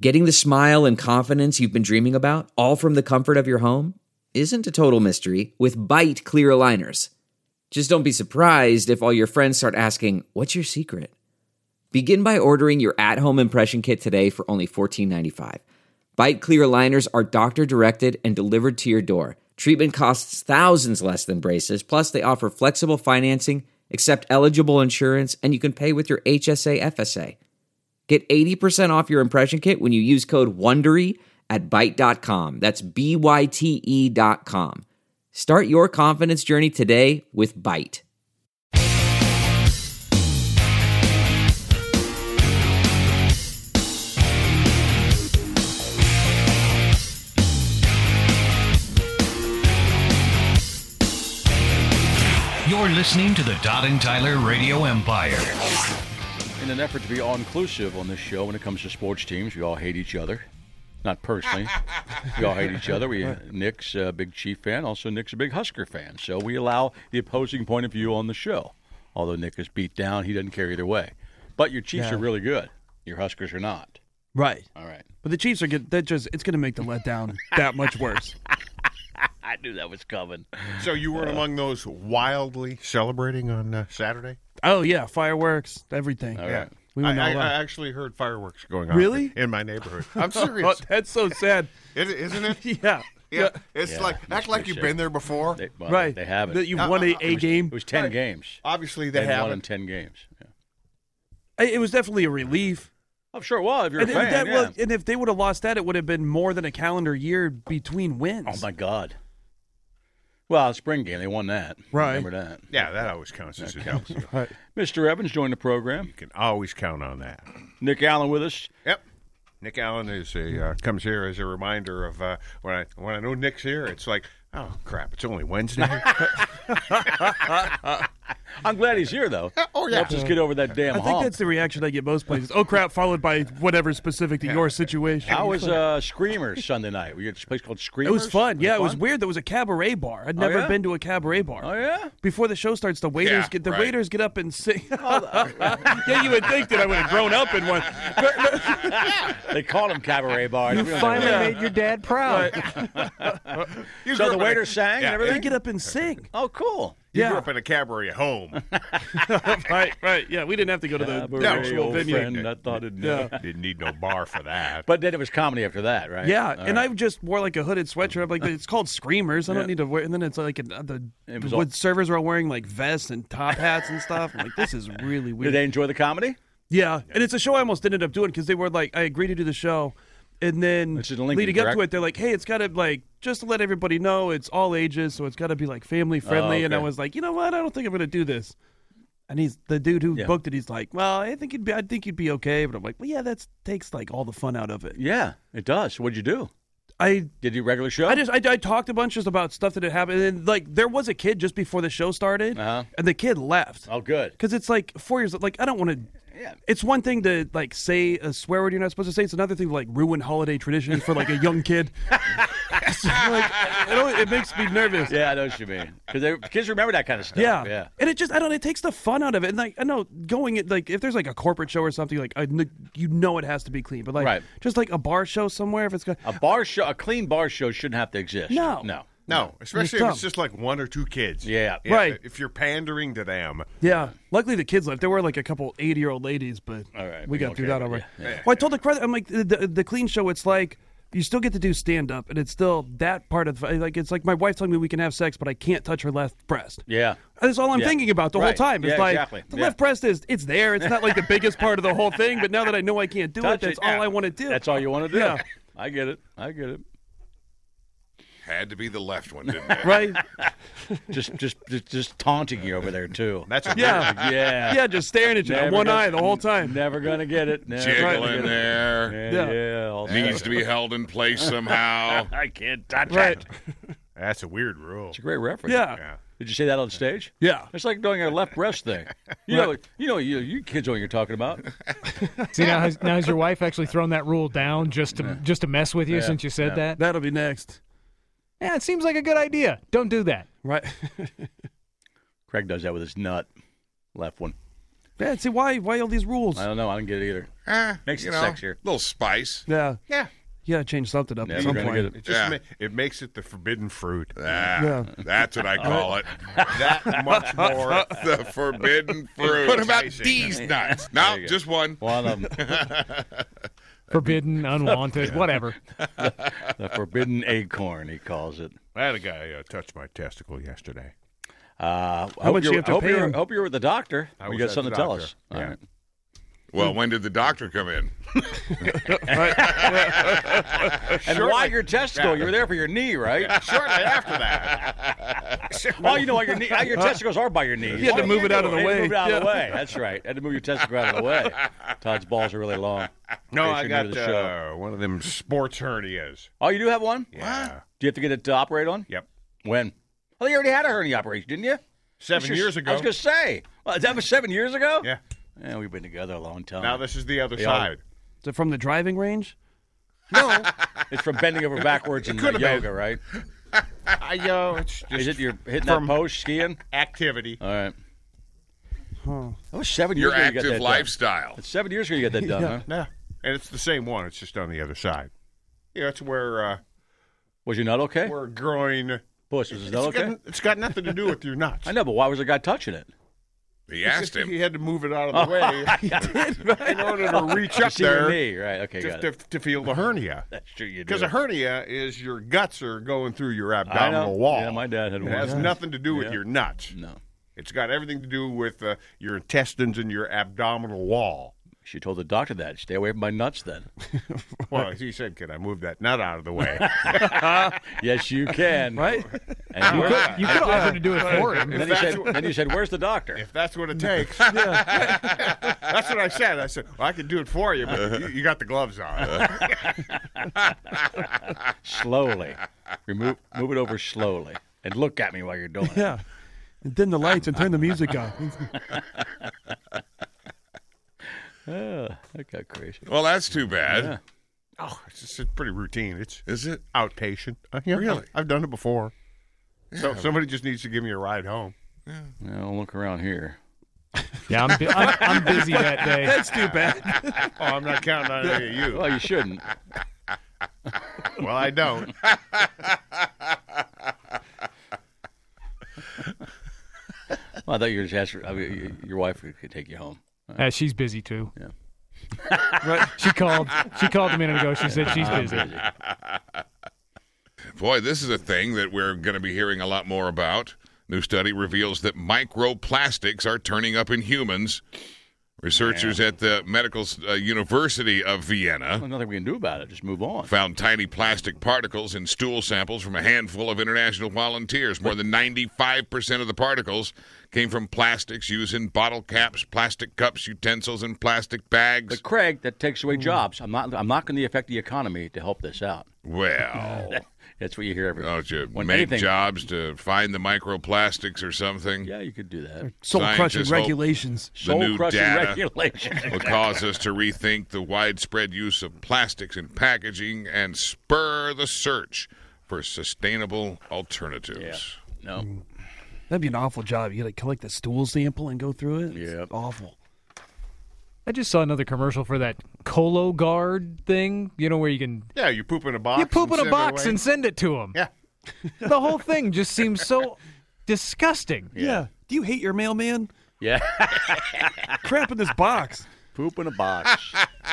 Getting the smile and confidence you've been dreaming about, all from the comfort of your home, isn't a total mystery with Byte clear aligners. Just don't be surprised if all your friends start asking, "What's your secret?" Begin by ordering your at-home impression kit today for only $14.95. Byte clear aligners are doctor-directed and delivered to your door. Treatment costs thousands less than braces, plus they offer flexible financing, accept eligible insurance, and you can pay with your HSA FSA. Get 80% off your impression kit when you use code WONDERY at Byte.com. That's BYTE.com. Start your confidence journey today with Byte. You're listening to the Todd and Tyler Radio Empire. In an effort to be all-inclusive on this show when it comes to sports teams, we all hate each other. Not personally. We all hate each other. Nick's a big Chief fan. Also, Nick's a big Husker fan. So we allow the opposing point of view on the show. Although Nick is beat down, he doesn't care either way. But your Chiefs are really good. Your Huskers are not. Right. All right. But the Chiefs are good. It's going to make the letdown that much worse. I knew that was coming. So you were among those wildly celebrating on Saturday? Oh, yeah. Fireworks, everything. All right. We went all I out. actually heard fireworks going on. Really? In my neighborhood. I'm Oh, serious. that's so sad. Isn't it? Yeah. Yeah. It's Yeah, like, that's act like pretty you've sad. been there before. Right. They haven't. That you won a game. It was 10 Right. games. Obviously, they They won in haven't. 10 games. Yeah. It was definitely a relief. I'm sure it was if you're And, a fan. and if they would have lost that, it would have been more than a calendar year between wins. Oh, my God. Well, spring game, they won that. Right. Remember that. Yeah, that always counts as a W. Right. Mr. Evans joined the program. You can always count on that. Nick Allen with us. Yep. Nick Allen comes here as a reminder of when I know Nick's here, it's like, oh, crap, it's only Wednesday. I'm glad he's here, though. Oh, yeah. Helps us get over that damn I think hump. that's the reaction I get most places. Oh, crap, followed by whatever specific to your situation. How was Screamers Sunday night? We had a place called It Screamers. was fun. Yeah, it was weird. There was a cabaret bar. I'd never yeah? been to a cabaret bar. Oh, yeah? Before the show starts, the waiters Yeah, right. waiters get up and sing. Yeah, you would think that I would have grown up in one. They called them cabaret bars. You finally made your dad proud. So the waiters sang and They everything? get up and sing. Oh, cool. You Yeah. grew up in a cabaret at home. Right. Yeah, we didn't have to go to the Cabaret, actual old venue. friend, I thought it'd never. Yeah. Didn't need no bar for that. But then it was comedy after that, right? Yeah, All and right. I just wore like a hooded sweatshirt. I'm like, it's called Screamers. I don't need to wear. And then it's like It was all- the servers are all wearing like vests and top hats and stuff. I'm like, this is really Did weird. they enjoy the comedy? Yeah, and it's a show I almost ended up doing because they were like, I agreed to do the show, and then This is in Lincoln, leading up correct? to it, they're like, hey, it's got to like just to let everybody know it's all ages, so it's got to be like family friendly. And I okay. was like, you know what? I don't think I'm going to do this. And he's the dude who Yeah. booked it. He's like, well, I think you'd be okay. But I'm like, well, yeah, that takes like all the fun out of it. Yeah, it does. What'd you do? I Did you regular show? I talked a bunch just about stuff that had happened, and then, like there was a kid just before the show started, Uh-huh. and the kid left Oh, good. because it's like 4 years. Like I don't want to. Yeah. It's one thing to like say a swear word you're not supposed to say. It's another thing to like ruin holiday traditions for like a young kid. So, like, it makes me nervous. Yeah, I know what you mean. Because kids remember that kind of stuff. Yeah. Yeah. And it just, I don't know, it takes the fun out of it. And like, I know going it, like, if there's like a corporate show or something, like, you know it has to be clean. But like, Right. just like a bar show somewhere, if it's got. A clean bar show shouldn't have to exist. No. No, especially if it's just like one or two kids. Yeah. Right. If you're pandering to them. Yeah. Luckily, the kids left. There were like a couple 80-year-old ladies, but All right, we got okay, through that but already. yeah. Well, I told the crowd, I'm like, the clean show, it's like, you still get to do stand-up, and it's still that part of, like, it's like my wife telling me we can have sex, but I can't touch her left breast. Yeah. That's all I'm Yeah. thinking about the whole Right. time. It's Yeah, like, exactly. the Yeah. left breast it's there. It's not like the biggest part of the whole thing, but now that I know I can't do Touch it, that's it. all I want to do. That's all you want to do. Yeah. I get it. Had to be the left one, didn't it? Right? Just taunting you over there too. That's a Yeah. Yeah. Yeah, just staring at you, Never one gonna- eye the whole time. Never gonna get it. Never jiggle gonna in get it. there. Yeah. Yeah. all Needs that. to be held in place somehow. I can't touch Right. it. That's a weird rule. It's a great reference. Yeah. Yeah. Did you say that on stage? Yeah. It's like doing a left breast thing. You kids know what you're talking about. See, now has your wife actually thrown that rule down just to mess with you Yeah. since you said that? That'll be next. Yeah, it seems like a good idea. Don't do that. Right. Craig does that with his nut. Left one. Yeah, see, why all these rules? I don't know. I don't get it either. Makes it sexier. Little spice. Yeah. Yeah. You gotta change something up Never at some gonna point. get It just it makes it the forbidden fruit. Yeah. That's what I call it. That much more the forbidden fruit. What about these nuts? No, just one. One of them. Forbidden, unwanted, whatever. The forbidden acorn, he calls it. I had a guy touch my testicle yesterday. How much you have to pay him? Hope you're with the doctor. I We was got at something the to tell doctor. us. Yeah. All right. Well, when did the doctor come in? And why your testicle? You were there for your knee, right? Shortly after that. Oh, you know why your testicles are by your knees. You had to move it out of the Had to way. move it out of the way. That's right. Had to move your testicle out of the way. Todd's balls are really long. No, In I case you're got new to the show. one of them sports hernias. Oh, you do have one? Yeah. Do you have to get it to operate on? Yep. When? I think you already had a hernia operation, didn't you? 7 years ago. I was going to say. Well, that was 7 years ago? Yeah. Yeah, we've been together a long time. Now this is the other They all- side. Is it from the driving range? No. It's from bending over backwards in could've yoga, been. right? It's just Is it you're hitting from- that post skiing? activity. All right. That was 7 years Your ago you got active that lifestyle. done. It's 7 years ago you got that done, huh? Yeah. And it's the same one. It's just on the other side. Yeah, it's where Was your nut okay? we're growing. Puss, was his nut okay? It's got nothing to do with your nuts. I know, but why was the guy touching it? He It's asked just him. He had to move it out of the way in order to reach up See your there knee, right? Okay, just got it. to feel the hernia. That's true, you do. Because a hernia is your guts are going through your I know. abdominal wall. Yeah, my dad had It one. has nothing to do with Yeah. your nuts. No. It's got everything to do with your intestines and your abdominal wall. She told the doctor that. Stay away from my nuts then. Well, he said, "Can I move that nut out of the way?" Yes, you can. Right? And You could have offered to do it for him. then, you said, where's the doctor? If that's what it takes. That's what I said. I said, well, I can do it for you, but you got the gloves on. Slowly. Move it over slowly. And look at me while you're doing it. Yeah. And dim the lights and turn the music off. Oh, that got crazy. Well, that's too bad. Yeah. Oh, it's pretty routine. It's Is it? outpatient. Yeah, Really? I've done it before. So somebody just needs to give me a ride home. Now look around here. Yeah, I'm busy that day. That's too bad. Oh, I'm not counting on any of you. Well, you shouldn't. Well, I don't. Well, I thought you were just asking, your wife could take you home. She's busy too. Yeah. Right. She called a minute ago. She said she's busy. Boy, this is a thing that we're going to be hearing a lot more about. New study reveals that microplastics are turning up in humans. Researchers at the Medical University of Vienna Well, nothing we can do about it. Just move on. found tiny plastic particles in stool samples from a handful of international volunteers. More than 95% of the particles came from plastics used in bottle caps, plastic cups, utensils, and plastic bags. But Craig, that takes away jobs. I'm not going to affect the economy to help this out. Well, That's what you hear everywhere. don't you When make anything- jobs to find the microplastics or something? Yeah, you could do that. Soul-crushing Scientists hope regulations. The new Soul-crushing data regulations. will cause us to rethink the widespread use of plastics in packaging and spur the search for sustainable alternatives. No. That'd be an awful job. You got to collect the stool sample and go through it. It's Yep. awful. I just saw another commercial for that Cologuard thing. You know where you can Yeah, you poop in a box. you poop in and a send it box away. and send it to them. Yeah. The whole thing just seems so disgusting. Yeah. Do you hate your mailman? Yeah. Crap in this box. Poop in a box.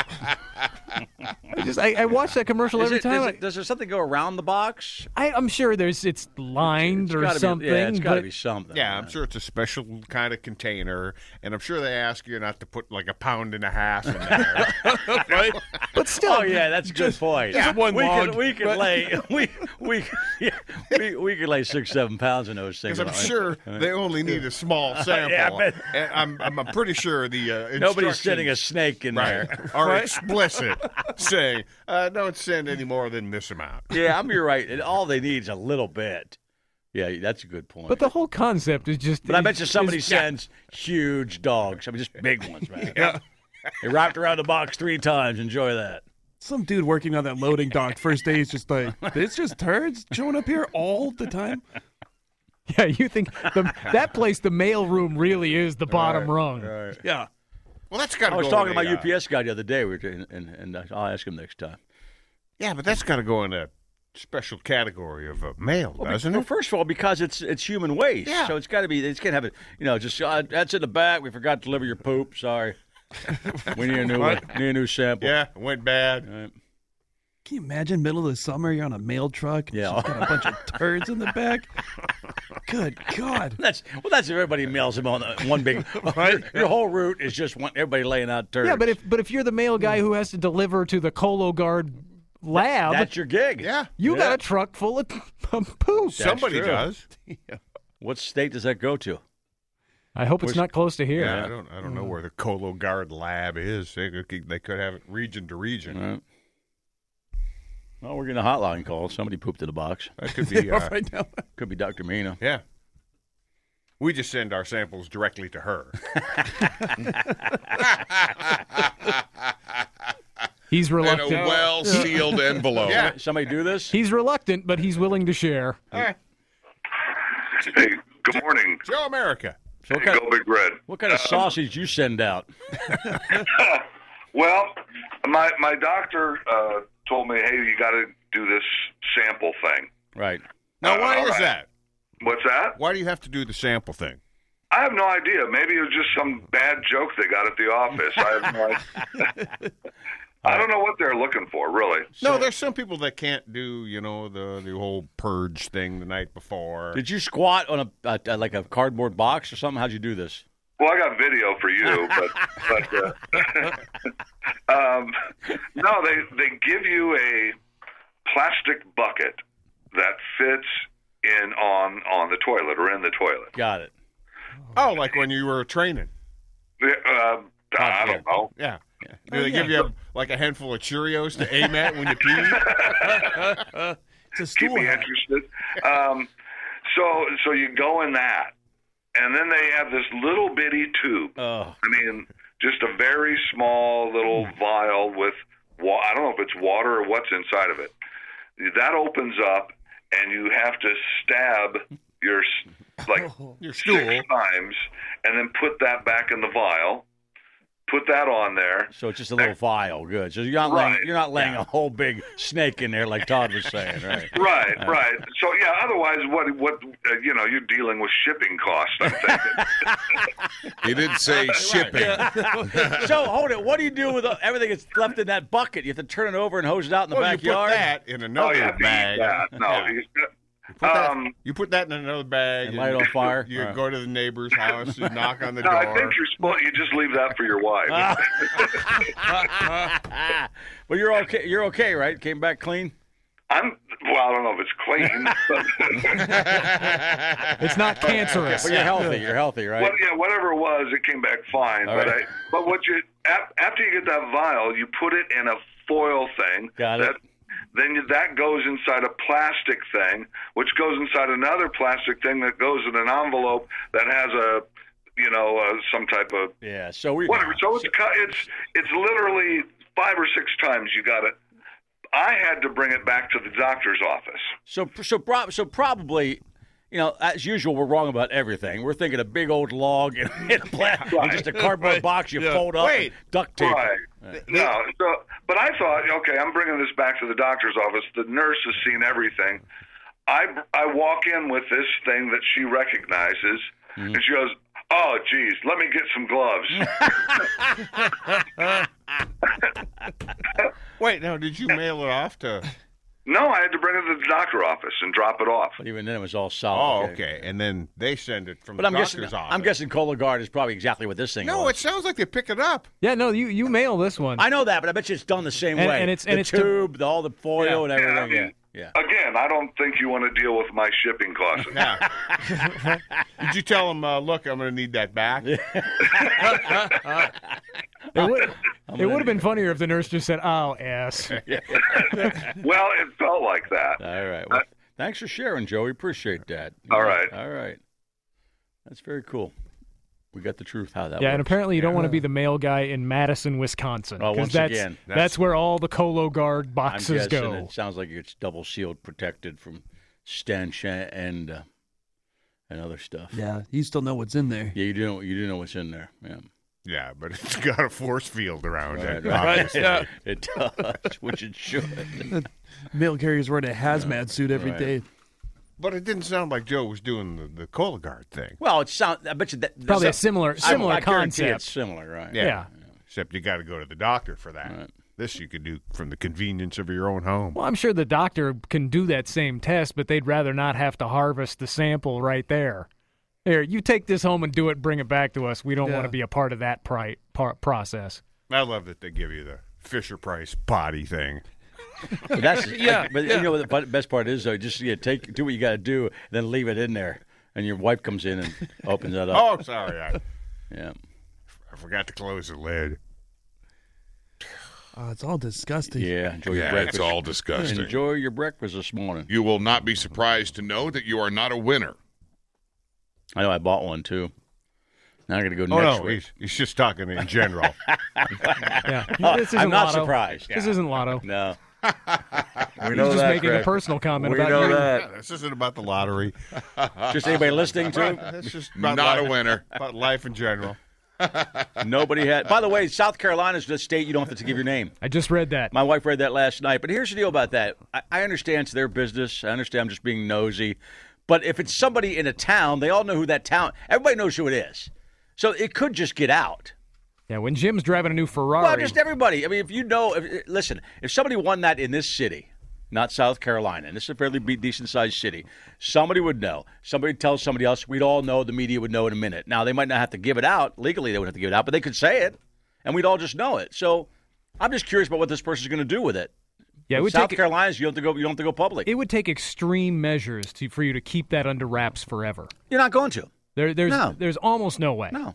I watch that commercial every time. Does there something go around the box? I'm sure it's lined It's or gotta be- something. yeah, it's got to but be something. Yeah, I'm sure it's a special kind of container, and I'm sure they ask you not to put like 1.5 pounds in there. Right? But still, Oh yeah, that's a good point. Just one we log, could we could right? lay we could lay 6-7 pounds in those things. Because I'm sure they only need a small sample. Yeah, I bet. And I'm pretty sure the Nobody's sending a snake in right, there. are explicit, saying don't send any more than this amount. Yeah, you're right. And all they need is a little bit. Yeah, that's a good point. but the whole concept is just. But I bet you somebody is- sends huge dogs. I mean, just big ones, man. Yeah. They wrapped around the box 3 times. Enjoy that. Some dude working on that loading dock first day is just like, it's just turds showing up here all the time. Yeah, you think that place, the mail room, really is the bottom rung. Right. Yeah. Well, that's got to I go. was talking to in my the, UPS guy the other day, and I'll ask him next time. Yeah, but that's got to go in a special category of mail, doesn't Well, it? first of all, because it's human waste, Yeah. so it's got to be. It's can't have it. Just that's in the back. We forgot to deliver your poop. Sorry. We need a new one. Need a new sample. Yeah, it went bad. Right. Can you imagine middle of the summer, you're on a mail truck, and Yeah. it's just got a bunch of turds in the back? Good God. That's if everybody mails them on one big. Your whole route is just everybody laying out turds. Yeah, but if you're the mail guy who has to deliver to the Cologuard lab, that's your gig. Yeah. you got a truck full of poop. Somebody true. does. What state does that go to? I hope it's not close to here. Yeah, I don't know where the Cologuard lab is. They could have it region to region. All right. Well, we're getting a hotline call. Somebody pooped in a box. That could be. Right now. Could be Dr. Mina. Yeah. We just send our samples directly to her. He's In reluctant. a well-sealed envelope. Yeah. Somebody do this? He's reluctant, but he's willing to share. Hey, good morning. Joe America. So what kind, Go Big Red. what kind of sausage you send out? Well, my doctor told me, hey, you got to do this sample thing. Right. Now, why all is right. that? What's that? Why do you have to do the sample thing? I have no idea. Maybe it was just some bad joke they got at the office. I have no idea. I don't know what they're looking for, really. No, there's some people that can't do, the whole purge thing the night before. Did you squat on a like a cardboard box or something? How'd you do this? Well, I got video for you, but no, they give you a plastic bucket that fits in on the toilet or in the toilet. Got it. Oh, like when you were training. I don't know. Yeah. Do they give you a handful of Cheerios to aim at when you pee? It's a Keep stool me hat. interested. So you go in that, and then they have this little bitty tube. Oh. I mean, just a very small little vial with I don't know if it's water or what's inside of it. That opens up, and you have to stab your Your stool. 6 times, and then put that back in the vial. Put that on there. So it's just a little vial. Good. So you're not laying a whole big snake in there like Todd was saying, right? Right. So yeah. Otherwise, what you're dealing with shipping costs. I'm thinking. He did say shipping. So hold it. What do you do with everything that's left in that bucket? You have to turn it over and hose it out in the Well, you backyard. put that in Oh, another you have to bag. eat that. No. Yeah. You put that in another bag And light it on fire? You All right. go to the neighbor's house, you knock on the No, door. I think you just leave that for your wife. Well, you're okay. You're okay, right? Came back clean. I don't know if it's clean. It's not cancerous. But you're healthy. You're healthy, right? Whatever it was, it came back fine. All But right. after you get that vial, you put it in a foil thing. Got it. Then that goes inside a plastic thing, which goes inside another plastic thing that goes in an envelope that has some type of Yeah. So we whatever. So it's literally 5 or 6 times you got it. I had to bring it back to the doctor's office. So probably, as usual, we're wrong about everything. We're thinking a big old log and just a cardboard box you fold up, and duct tape. Right. No. But I thought, okay, I'm bringing this back to the doctor's office. The nurse has seen everything. I walk in with this thing that she recognizes, and she goes, "Oh, geez, let me get some gloves." Wait, now, did you mail it off to... No, I had to bring it to the doctor's office and drop it off. But even then, it was all solid. Oh, okay. And then they send it from But the I'm doctor's guessing, office. I'm guessing Cologuard is probably exactly what this thing No, was. it sounds like they pick it up. Yeah, no, you mail this one. I know that, but I bet you it's done the same And- way. and it's- the and it's tube, all the foil, and everything. I mean, yeah. Again, I don't think you want to deal with my shipping costs. Yeah. Did you tell them, look, I'm going to need that back? It would have been funnier if the nurse just said, "Oh, ass." Well, it felt like that. All right. Well, thanks for sharing, Joe. We appreciate that. All right. All right. That's very cool. We got the truth how that Yeah, works. and apparently you don't want to be the mail guy in Madison, Wisconsin. Oh, 'cause once that's, again. that's where all the Cologuard I'm boxes guessing go. it sounds like it's double sealed, protected from stench and and other stuff. Yeah, you still know what's in there. Yeah, you do know what's in there. Yeah. Yeah, but it's got a force field around it. Right. Obviously. Yeah. It does, which it should. Mail carriers wearing a hazmat suit every day. But it didn't sound like Joe was doing the Cologuard thing. Well, I bet you that Probably a similar I guarantee concept. It's similar, right? Yeah. Except you got to go to the doctor for that. Right. This you could do from the convenience of your own home. Well, I'm sure the doctor can do that same test, but they'd rather not have to harvest the sample right there. Here, you take this home and do it, bring it back to us. We don't want to be a part of that process. I love that they give you the Fisher-Price body thing. But that's you know what the best part is though. Just do what you got to do, then leave it in there, and your wife comes in and opens it up. Oh, sorry. Yeah. I forgot to close the lid. Oh, it's all disgusting. Yeah. Enjoy your Yeah, breakfast. it's all disgusting. Enjoy your breakfast this morning. You will not be surprised to know that you are not a winner. I know I bought one too. Now I'm going to go Oh, next no, week. he's just talking in general. Yeah, this isn't I'm not Lotto. surprised. This isn't Lotto. No. He's just making a personal comment about you. Yeah, this isn't about the lottery. Just anybody listening to? It's just about Not a life, winner. about life in general. Nobody had. By the way, South Carolina's the state you don't have to give your name. I just read that. My wife read that last night. But here's the deal about that. I understand it's their business. I understand I'm just being nosy. But if it's somebody in a town, they all know who that town. Everybody knows who it is. So it could just get out. Yeah, when Jim's driving a new Ferrari. Well, just everybody. I mean, if you know, listen, if somebody won that in this city, not South Carolina, and this is a fairly decent-sized city, somebody would know. Somebody tells somebody else, we'd all know, the media would know in a minute. Now, they might not have to give it out. Legally, they wouldn't have to give it out, but they could say it, and we'd all just know it. So I'm just curious about what this person's going to do with it. Yeah, it would South take, Carolina's, you don't have to go public. it would take extreme measures for you to keep that under wraps forever. You're not going to. There's almost no way. No.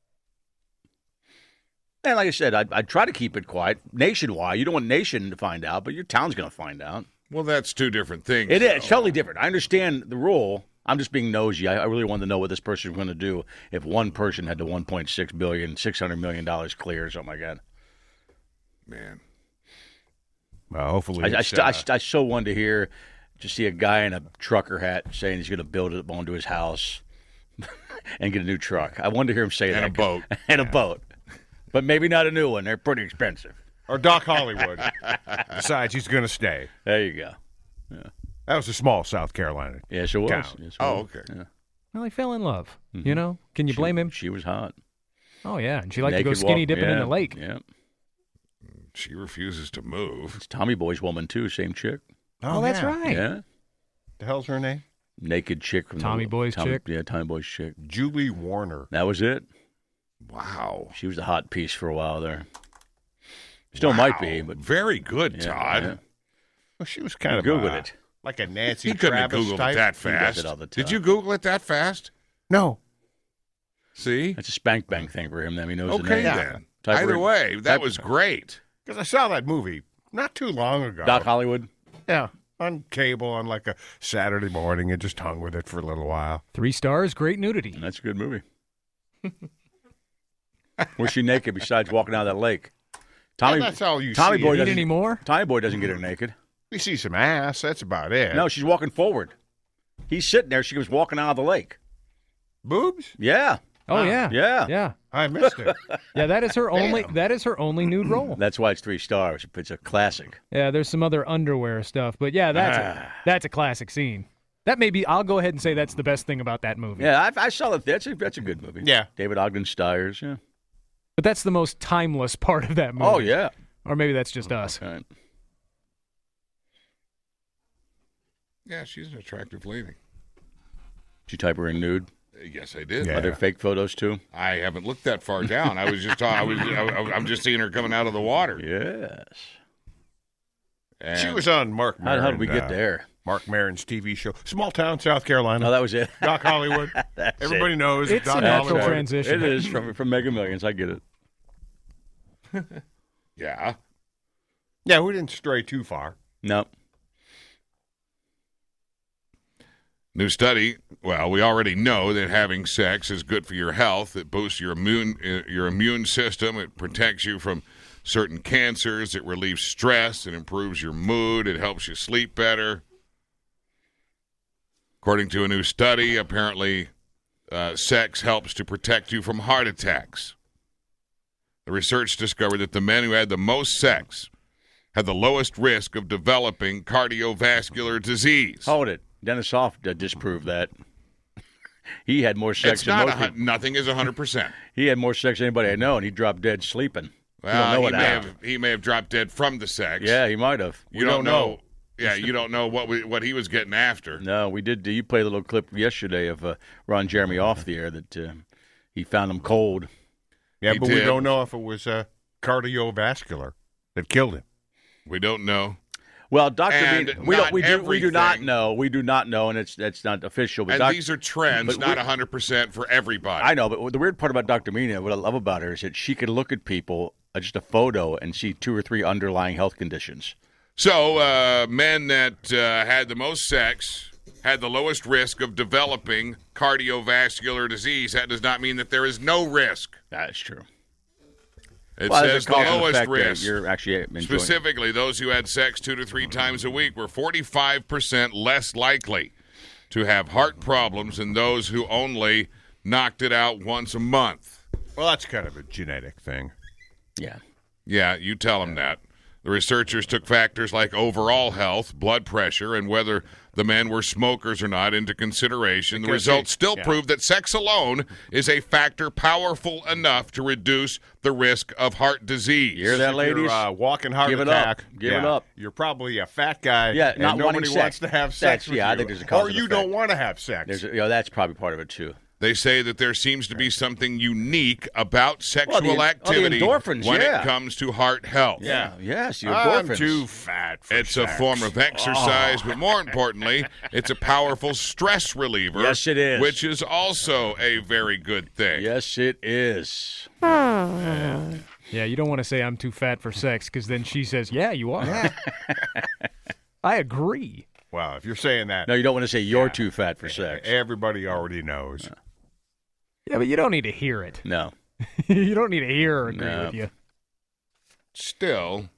And like I said, I'd try to keep it quiet nationwide. You don't want nation to find out, but your town's going to find out. Well, that's two different things. It is totally different. I understand the rule. I'm just being nosy. I really want to know what this person is going to do if one person had the $1.6 billion, $600 million clear or something like that. Man. Well, hopefully, I so wanted to hear, to see a guy in a trucker hat saying he's going to build it onto his house and get a new truck. I wanted to hear him say that. And a boat. And a boat. But maybe not a new one. They're pretty expensive. or Doc Hollywood decides he's going to stay. There you go. Yeah. That was a small South Carolina. Yes, it was. town. Yes, it Oh, was. okay. Yeah. Well, he fell in love. You know? Can you blame him? She was hot. Oh, yeah. And she liked to Naked go skinny walk- dipping in yeah, the lake. Yeah. She refuses to move. It's Tommy Boy's woman, too. Same chick. Oh, that's yeah. right. Yeah. The hell's her name? Naked chick from Tommy Boy's chick? Yeah, Tommy Boy's chick. Julie Warner. That was it. Wow. She was the hot piece for a while there. Still might be, but Very good, yeah, Todd. yeah. Well, she was kind of Google it. like a Nancy He couldn't have Travis Googled type. it that does fast. it all the time. Did you Google it that fast? No. See? That's a spank bang thing for him. Then he knows the Okay, name. then. Type Either her- way, that type- was great. Because I saw that movie not too long ago. Doc Hollywood. Yeah. On cable on like a Saturday morning and just hung with it for a little while. 3 stars, great nudity. That's a good movie. Was she naked besides walking out of that lake? Tommy, And that's all you Tommy see. Boy Need doesn't. any more? Tommy Boy doesn't get her naked. We see some ass. That's about it. No, she's walking forward. He's sitting there. She was walking out of the lake. Boobs? Yeah, Oh, yeah. yeah. Yeah. I missed it. Yeah, that is her only nude role. That's why it's 3 stars. It's a classic. Yeah, there's some other underwear stuff, but yeah, that's a classic scene. That may be. I'll go ahead and say that's the best thing about that movie. Yeah, I saw that. That's a good movie. Yeah. David Ogden Stiers. Yeah. But that's the most timeless part of that movie. Oh yeah. Or maybe that's just us. All right. Yeah, she's an attractive lady. Did you type her in nude? Yes, I did. Yeah. Are there fake photos too? I haven't looked that far down. I was just I'm just seeing her coming out of the water. Yes. And She was on Mark Maron. How did we get there? Mark Maron's TV show. Small town, South Carolina. No, that was it. Doc Hollywood. That's Everybody it. knows It's Doc a natural Hollywood. transition. It is from Mega Millions. I get it. Yeah. Yeah, we didn't stray too far. No. New study. Well, we already know that having sex is good for your health. It boosts your immune system. It protects you from certain cancers. It relieves stress. It improves your mood. It helps you sleep better. According to a new study, apparently sex helps to protect you from heart attacks. The research discovered that the men who had the most sex had the lowest risk of developing cardiovascular disease. Hold it. Dennis Hoff disproved that. He had more sex It's than not most people. nothing is 100%. He had more sex than anybody I know, and he dropped dead sleeping. Well, he may have dropped dead from the sex. Yeah, he might have. You don't know. Yeah, you don't know what he was getting after. No, we did. You played a little clip yesterday of Ron Jeremy off the air that he found him cold. Yeah, He but did. we don't know if it was cardiovascular that killed him. We don't know. Well, Dr. And Bean, not we do not everything. know. We do not know, and that's not official. But And these are trends, but not 100% for everybody. I know, but the weird part about Dr. Mina, what I love about her, is that she could look at people, just a photo, and see 2 or 3 underlying health conditions. So, men that had the most sex had the lowest risk of developing cardiovascular disease. That does not mean that there is no risk. That's true. It Well, says there's a the cause and lowest effect there. risk. You're actually enjoying it. Specifically, those who had sex 2 to 3 times a week were 45% less likely to have heart problems than those who only knocked it out once a month. Well, that's kind of a genetic thing. Yeah. Yeah, you tell them that. The researchers took factors like overall health, blood pressure, and whether the men were smokers or not into consideration. The results still prove that sex alone is a factor powerful enough to reduce the risk of heart disease. You hear that, If ladies? you're walking heart Give it attack. up. Give it up. You're probably a fat guy. Yeah, and not wanting nobody sex. wants to have sex That's- with yeah, I you. think there's a cause Or and you effect. don't want to have sex. That's probably part of it, too. They say that there seems to be something unique about sexual the activity endorphins, when yeah. it comes to heart health. Yeah. Yes, your I'm endorphins. too fat for It's sex. a form of exercise, but more importantly, it's a powerful stress reliever. Yes, it is. Which is also a very good thing. Yes, it is. Yeah, you don't want to say I'm too fat for sex because then she says, yeah, you are. I agree. Well, if you're saying that, No, you don't want to say you're too fat for sex. everybody already knows. Yeah, but you don't need to hear it. No. You don't need to hear or agree No. with you. Still,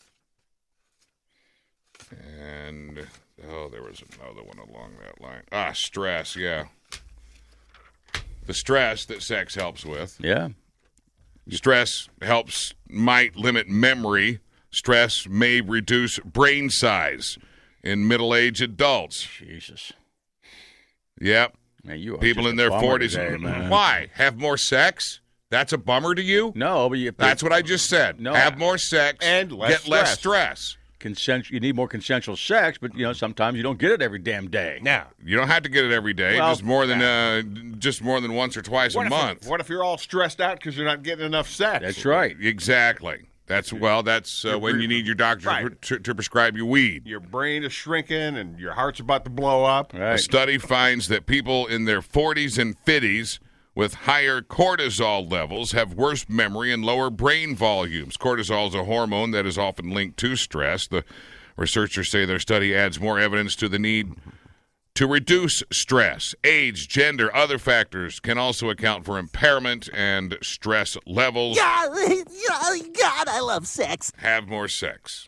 and there was another one along that line. Stress, yeah. The stress that sex helps with. Yeah. Stress might limit memory. Stress may reduce brain size in middle-aged adults. Jesus. Yep. Man, you are People just in a their bummer 40s. today, man. Why? Have more sex? That's a bummer to you? No, but That's what I just said. No. Have more sex And less get less stress. you need more consensual sex, but sometimes you don't get it every damn day. Now, You don't have to get it every day. Well, just more than once or twice a month. what if you're all stressed out because you're not getting enough sex? That's right. Exactly. That's when you need your doctor Right. to prescribe you weed. Your brain is shrinking and your heart's about to blow up. A Right. study finds that people in their 40s and 50s with higher cortisol levels have worse memory and lower brain volumes. Cortisol is a hormone that is often linked to stress. The researchers say their study adds more evidence to the need to reduce stress. Age, gender, other factors can also account for impairment and stress levels. God, I love sex. Have more sex.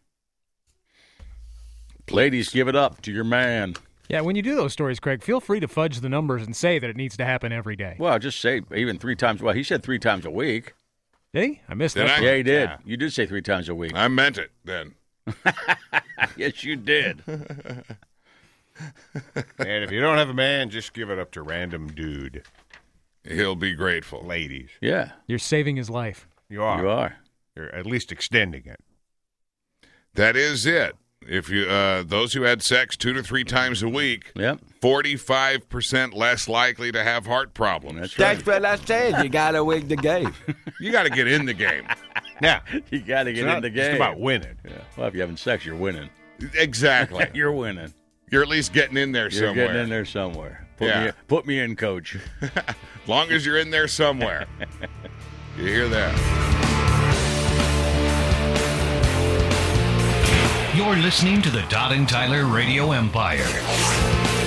Ladies, give it up to your man. Yeah, when you do those stories, Craig, feel free to fudge the numbers and say that it needs to happen every day. Well, just say even 3 times. Well, he said 3 times a week. Did he? I missed Did that. I? Yeah, he did. You did say 3 times a week. I meant it then. Yes, you did. And if you don't have a man, just give it up to random dude. He'll be grateful. Ladies. Yeah, You're saving his life. You are. you are. You're at least extending it. That is it. If you those who had sex 2 to 3 times a week, Yep. 45% less likely to have heart problems. That's right. what I said. You got to win the game. You got to get in the game. Now, You got to get it's in the not game. just about winning. Yeah. Well, if you're having sex, you're winning. Exactly. You're winning. You're at least getting in there You're somewhere. getting in there somewhere. Yeah. Put me in, coach. As long as you're in there somewhere. You hear that? You're listening to the Todd and Tyler Radio Empire.